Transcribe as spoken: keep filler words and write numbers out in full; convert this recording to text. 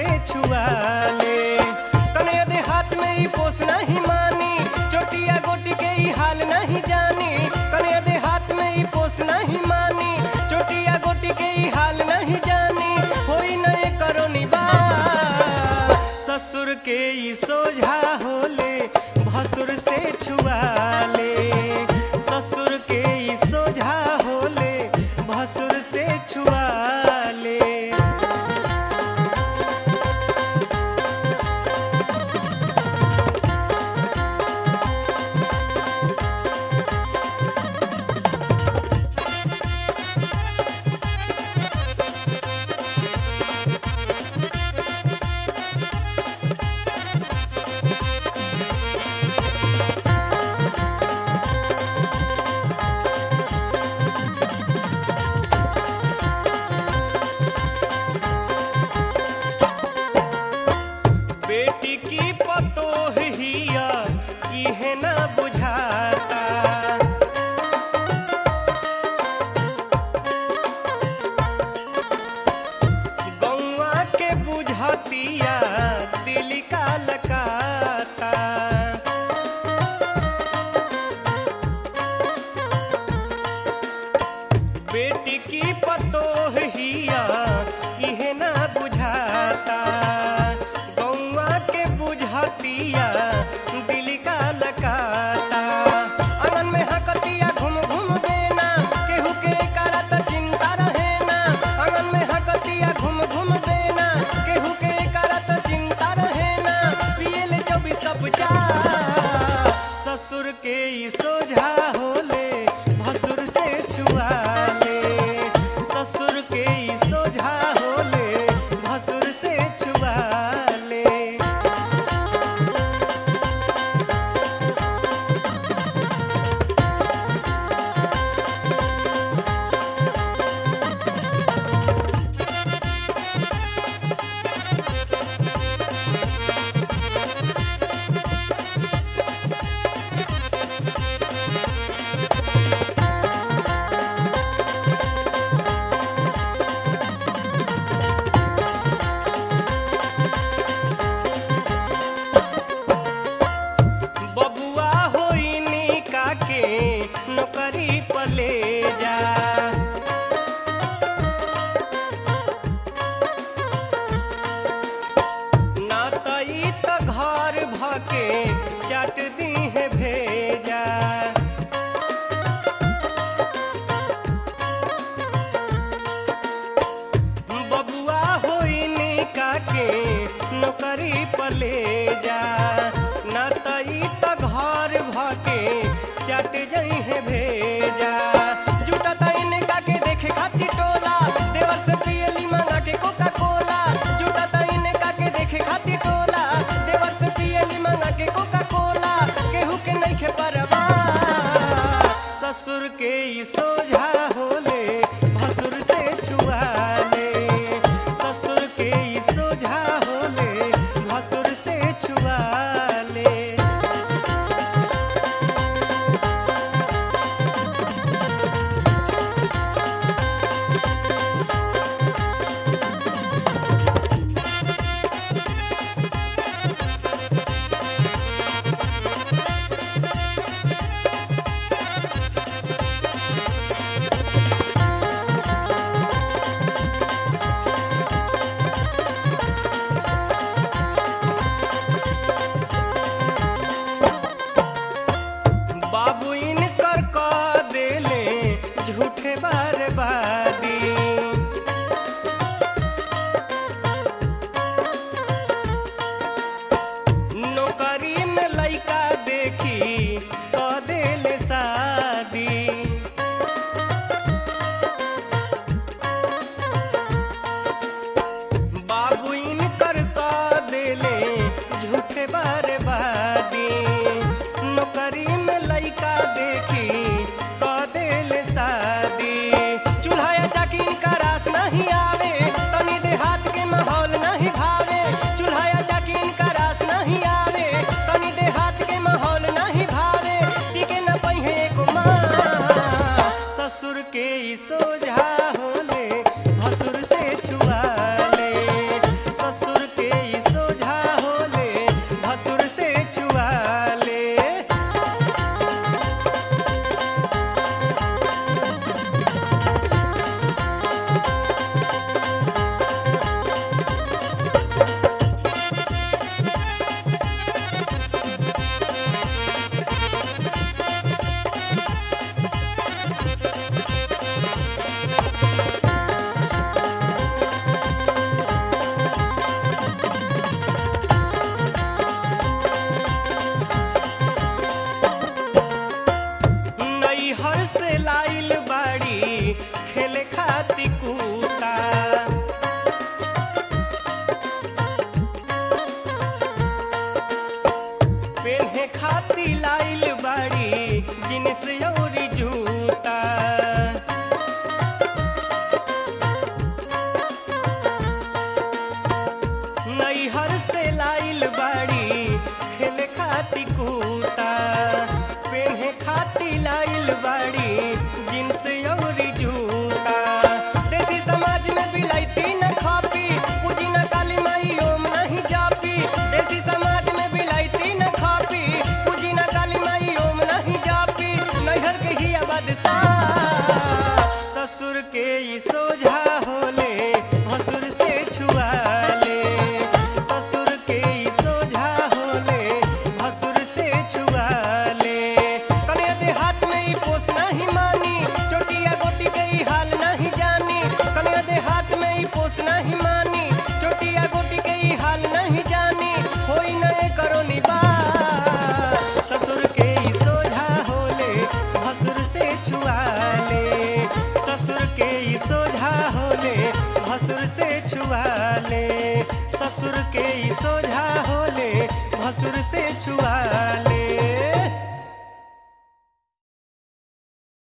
से छुआ ले। कन्या दे हाथ में ही पोस नहीं मानी, चोटिया गोटी के ही हाल नहीं जानी। कन्या दे हाथ में ही पोस नहीं मानी, चोटिया गोटी के ही हाल नहीं जानी। होई नए करो निबा ससुर के ही सोझा होले भसुर से छुआ ले। ससुर के ही सोझा होले भसुर से छुआ ले। बेटी की पतोह हिया इहे ना बुझाता। गौवा के बुझतिया दिल का लकाता। बेटी की पतोह हिया इहे ना बुझाता। गौवा के बुझतिया दिल का लकाता। आंगन में हकतिया घूम घूम देना, केहू के करत चिंता रहे ना। आंगन में हकतिया घूम घूम देना, केहू के करत चिंता रहे ना। पियल चौबीस कप चाय ससुर के ही सोझा होले भसुर से छुआ ले। ससुर के ही सोझा होले भसुर से छुआ ले। बबुआ होई निका के नौकरी पर ले जा। ना तई त घर भके चाट दी है भेजा। बबुआ होई निका के नौकरी पर ले जा। ना तई त घर भके चट जई है भेजा। जुटा तईने काके देखे खाती टोला, देवर से पियली मंगा के कोका कोला। जुटा तईने काके देखे खाती टोला, देवर से पियली मंगा के कोका कोला। केहू के नइखे परवा ससुर के ही सोझा होले भसुर से छुआ ले। ससुर के ही सोझा होले भसुर से छुआ ले। लाइल बाड़ी खेले खाती कूता पेन्हे खाती लाइल बाड़ी जींस अउरी जूता देसी समाज में बिलाइती न खापी पूजी न काली माई ओम नहीं जापी देसी समाज में बिलाइती न खापी पूजी न काली माई ओम नहीं जापी नैहर के ही बादशाह ससुर के ई सोझा होले भसुर से छुआ ले ससुर के ई सोझा होले भसुर से छुआ ले कने देहात में ई पोस नहीं मानी चोटिया गोटी के ई हाल नहीं जानी कने देहात में ई पोस नहीं मानी चोटिया गोटी के ई हाल नहीं जानी होई न करो निबार ससुर के ई सोझा होले भसुर से छुआ ले ससुर के ई सोझा होले भसुर से छुआ ले ससुर के ई सोझा होले भसुर से छुआ